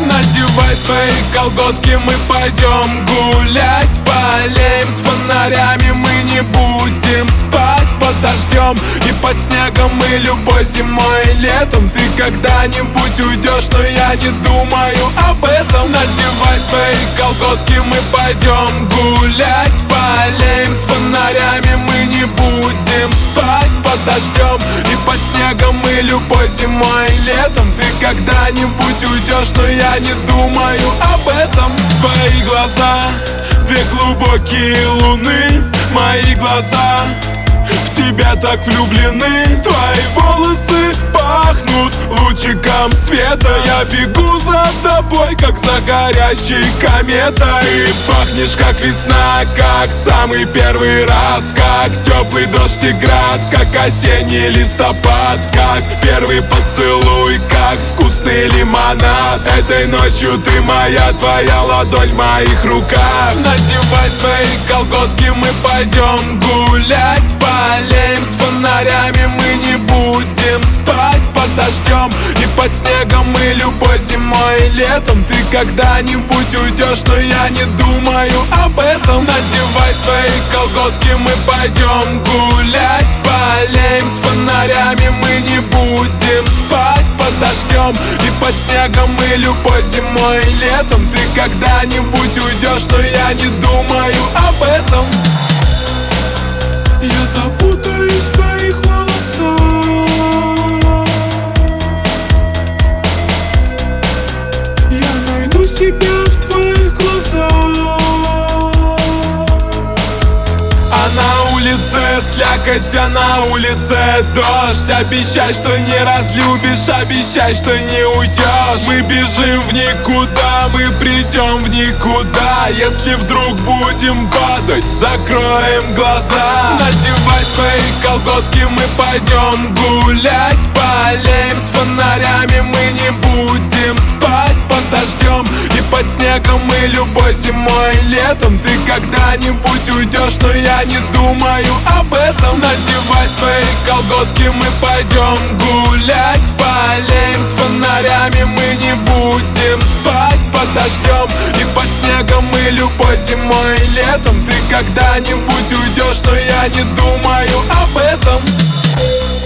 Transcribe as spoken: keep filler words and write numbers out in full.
Надевай свои колготки, мы пойдем гулять. Полеем с фонарями, мы не будем спать под дождем и под снегом, и любой зимой и летом. Ты когда-нибудь уйдешь, но я не думаю об этом. Надевай свои колготки, мы пойдем гулять. Полеем с фонарями, мы не будем спать под дождем и под снегом, и любой зимой и летом. Ты когда-нибудь уйдешь, но я не думаю об этом. Твои глаза, две глубокие луны, мои глаза в тебя так влюблены. Твои волосы пахнут лучиком света. Я бегу за тобой, как за горящей кометой. Ты пахнешь, как весна, как самый первый раз, как теплый дождь и град, как осенний листопад, как первый поцелуй, как вкусный лимонад. Этой ночью ты моя, твоя ладонь в моих руках. Надевай свои колготки, мы пойдем гулять. Полеем с фонарями, мы не будем спать под дождем и под снегом, и любой зимой и летом. Ты когда-нибудь уйдешь, но я не думаю об этом. Надевай свои колготки, мы пойдем гулять. Полеем с фонарями, мы не будем спать под дождем и под снегом, и любой зимой и летом. Ты когда-нибудь уйдешь, но я не думаю об этом. Я запутаюсь в твоих волосах, я найду себя в твоих глазах. А на улице слякоть, а на улице дождь. Обещай, что не разлюбишь, обещай, что не уйдешь. Мы бежим в никуда, мы придем в никуда. Если вдруг будем падать, закроем глаза. Надевай свои колготки, мы пойдем гулять. Полеем с фонарями, мы не будем спать под дождем и под снегом, и любой зимой и летом. Ты когда-нибудь уйдешь, но я не думаю об этом. Надевай свои колготки, мы пойдем гулять. Полеем с фонарями, мы не будем спать под дождем и под снегом, и любой зимой и летом. Ты когда-нибудь уйдешь, но я не думаю об этом.